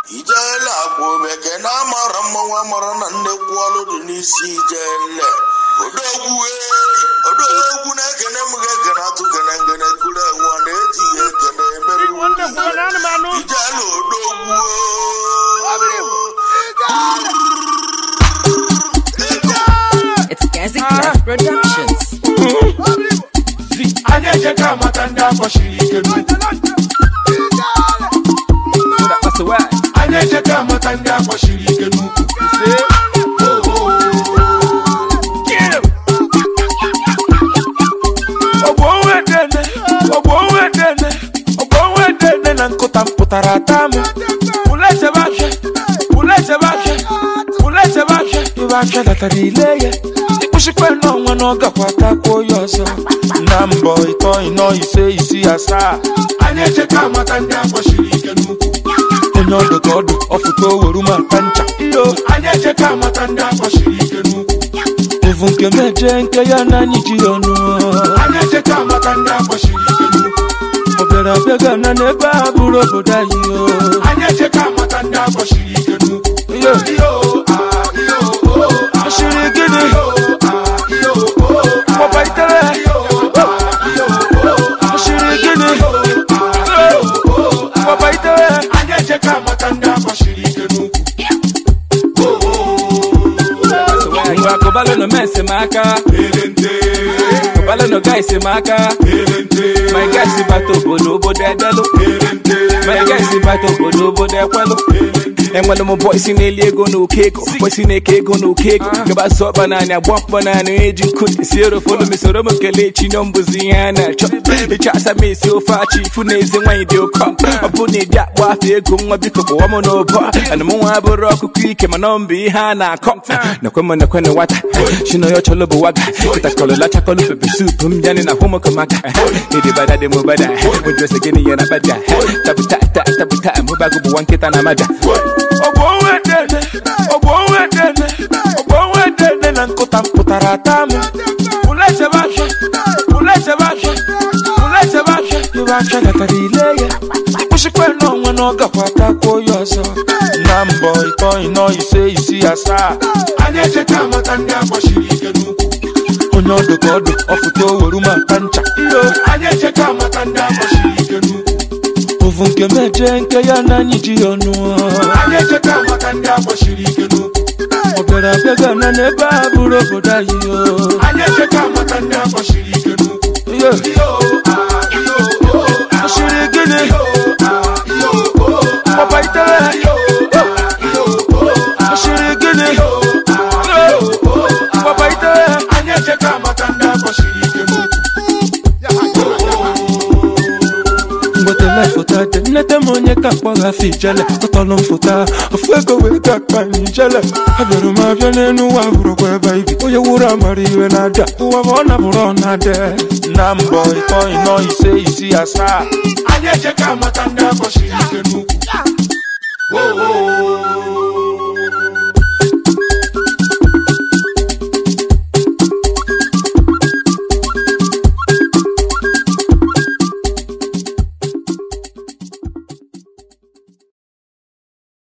ijele akwụbeke na amara mmanwụ amara na nnekwu ọlụ dị n'isi ijele odogwu na-ekene m ga-ekene atụ gene ngene kuru enwe na-ejighị ekene emere ijele odogwu It's Gazi Craft Productions. Anya cheka matanda kwa shirike Anya cheka matanda kwa shirike nuku Obowedene na nkota mputara tamu Uleche bashe Ibashe datarileye Ushikwe no mwana gakwata koyoso Nambo ito ino isi asa Anya cheka matanda kwa shirike nuku Onyodo godo ofuto weruma tancha Anya cheka matanda kwa shirike nuku Evunke meje nke ya na nijiyonu Anya cheka matanda kwa shirike nuku Obera bega na neba aburo bodayo Anya cheka matanda kwa shirike nuku Shirikini Papa itere Shirikini Papa itere Anya cheka matanda kwa shirike nuku Kobalo no mese maka Kobalo no guy se maka My guy si bato bodo bodedelo My guy si bato bodo bodekwelo Enwelo mo boy si n'eliego n'okeko Boy si n'ekego n'okeko Gaba so banana bump banana eji nkut Siro follow me soro mo kele chino mbuzi yana chop Ichasa me si ofachi funeze nwanyi di okom Abune di akwa afi ego nwa biko bo wamo no bo Ano mo waburo kukwike manombi hana kom Nakwene wata Shino yo cholo bo waga Kita kolo la chakolo pepe soup Mjani na homo kamaka Idi bada de mubada Mujwese gini yana bada Tabuta mubagu bu wankita na maja Obowedene na nkota mputara tamu Uleche bashe Ibashe datarileye Ushikwe no mwana gakwata koyoso Nambo ito ino isi asa Anya cheka matanda kwa shirike nuku Onyodo godo ofuto weruma tancha Anya cheka matanda kwa shirike nuku Ovunke meje nke ya na nijiyonu Anya cheka matanda kwa shirike nuku Obera bega na neba aburo bodayo Anya cheka matanda kwa shirike nuku Shirikini Papa itere Shirikini Papa itere Anya cheka matanda kwa shirike nuku Mbotele fota de nete monye kakwa fijele Totolo mfota Afwego wega kwa njele Haberu mavyane nuwa vuro kwe baby Oye wura mariwe nada Uwa vona vuro nade Nambo ito ino isi asa Anya cheka matanda kwa shirike nuku